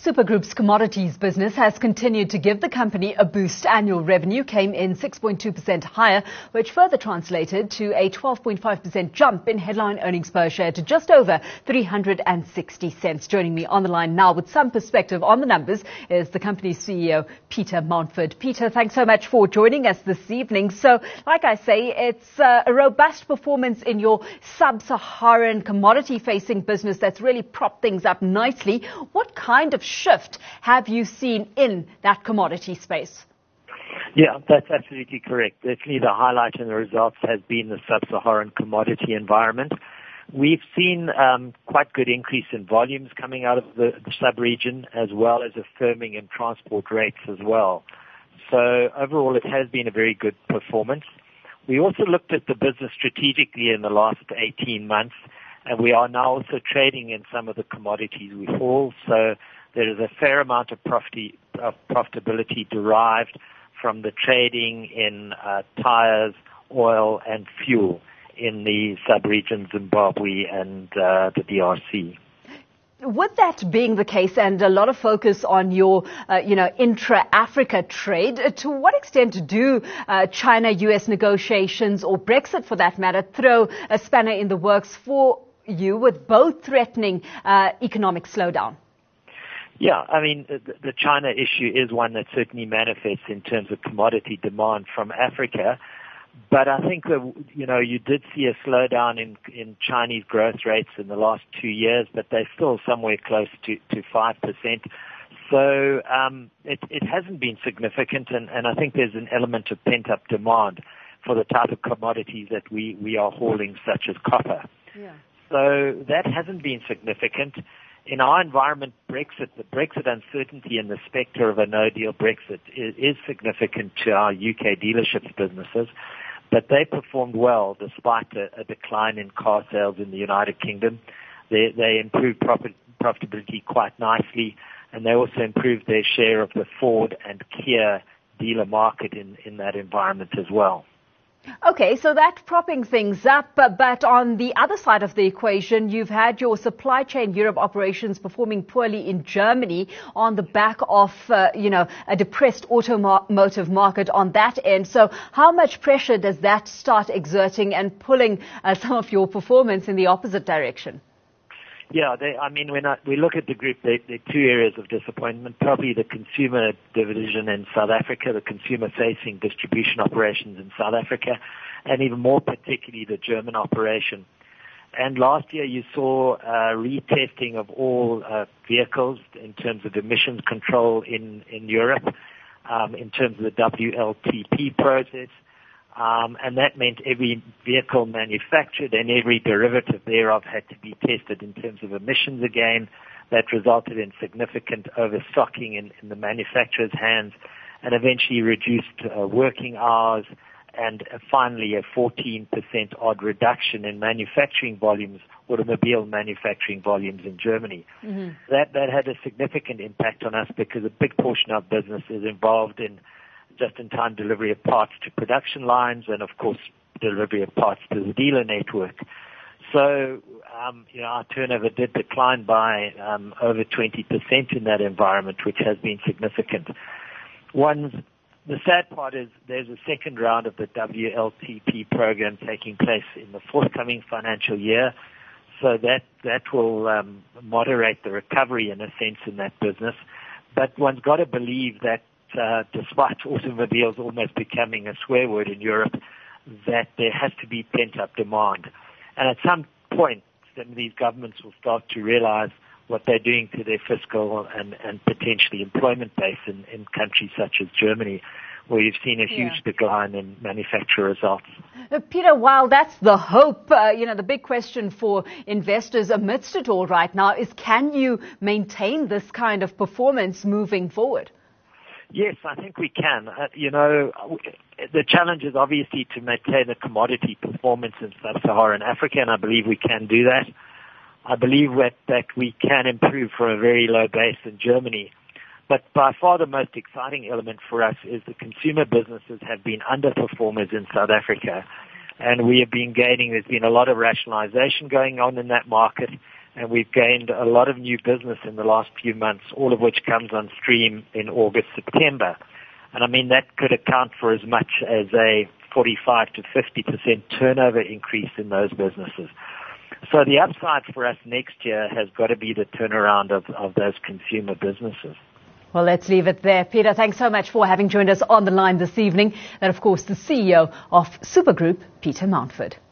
Supergroup's commodities business has continued to give the company a boost. Annual revenue came in 6.2% higher, which further translated to a 12.5% jump in headline earnings per share to just over 360 cents. Joining me on the line now with some perspective on the numbers is the company's CEO, Peter Mountford. Peter, thanks so much for joining us this evening. So, like I say, it's a robust performance in your sub-Saharan commodity-facing business that's really propped things up nicely. What kind of shift have you seen in that commodity space? Yeah, that's absolutely correct. Definitely the highlight in the results has been the sub-Saharan commodity environment. We've seen quite good increase in volumes coming out of the sub-region, as well as a firming in transport rates as well. So overall, it has been a very good performance. We also looked at the business strategically in the last 18 months, and we are now also trading in some of the commodities we haul. So there is a fair amount of profitability derived from the trading in tires, oil, and fuel in the sub-region Zimbabwe and the DRC. With that being the case and a lot of focus on your, intra-Africa trade, to what extent do China-US negotiations, or Brexit for that matter, throw a spanner in the works for you, with both threatening economic slowdown? Yeah, I mean, the China issue is one that certainly manifests in terms of commodity demand from Africa. But I think that, you did see a slowdown in Chinese growth rates in the last 2 years, but they're still somewhere close to 5%. So it hasn't been significant, and I think there's an element of pent-up demand for the type of commodities that we are hauling, such as copper. Yeah. So that hasn't been significant. In our environment, the Brexit uncertainty and the spectre of a no-deal Brexit is significant to our UK dealerships businesses, but they performed well despite a decline in car sales in the United Kingdom. They improved profitability quite nicely, and they also improved their share of the Ford and Kia dealer market in that environment as well. Okay, so that's propping things up, but on the other side of the equation, you've had your supply chain Europe operations performing poorly in Germany on the back of, a depressed automotive market on that end. So how much pressure does that start exerting and pulling some of your performance in the opposite direction? Yeah, when we look at the group, there are two areas of disappointment. Probably the consumer division in South Africa, the consumer-facing distribution operations in South Africa, and even more particularly the German operation. And last year you saw retesting of all vehicles in terms of emissions control in Europe, in terms of the WLTP process. And that meant every vehicle manufactured and every derivative thereof had to be tested in terms of emissions again. That resulted in significant overstocking in the manufacturer's hands, and eventually reduced working hours, and finally a 14% odd reduction in manufacturing volumes, automobile manufacturing volumes in Germany. Mm-hmm. That had a significant impact on us because a big portion of business is involved in just-in-time delivery of parts to production lines, and of course delivery of parts to the dealer network. So, our turnover did decline by over 20% in that environment, which has been significant. The sad part is there's a second round of the WLTP program taking place in the forthcoming financial year, so that will moderate the recovery in a sense in that business. But one's got to believe that despite automobiles almost becoming a swear word in Europe, that there has to be pent-up demand. And at some point, some of these governments will start to realize what they're doing to their fiscal and potentially employment base in countries such as Germany, where you've seen a huge decline in manufacturer results. Peter, while that's the hope, the big question for investors amidst it all right now is, can you maintain this kind of performance moving forward? Yes, I think we can. The challenge is obviously to maintain a commodity performance in sub-Saharan Africa, and I believe we can do that. I believe that we can improve from a very low base in Germany. But by far the most exciting element for us is the consumer businesses have been underperformers in South Africa, and we have been gaining. There's been a lot of rationalization going on in that market, and we've gained a lot of new business in the last few months, all of which comes on stream in August, September. And I mean, that could account for as much as a 45 to 50% turnover increase in those businesses. So the upside for us next year has got to be the turnaround of those consumer businesses. Well, let's leave it there. Peter, thanks so much for having joined us on the line this evening. And of course, the CEO of Supergroup, Peter Mountford.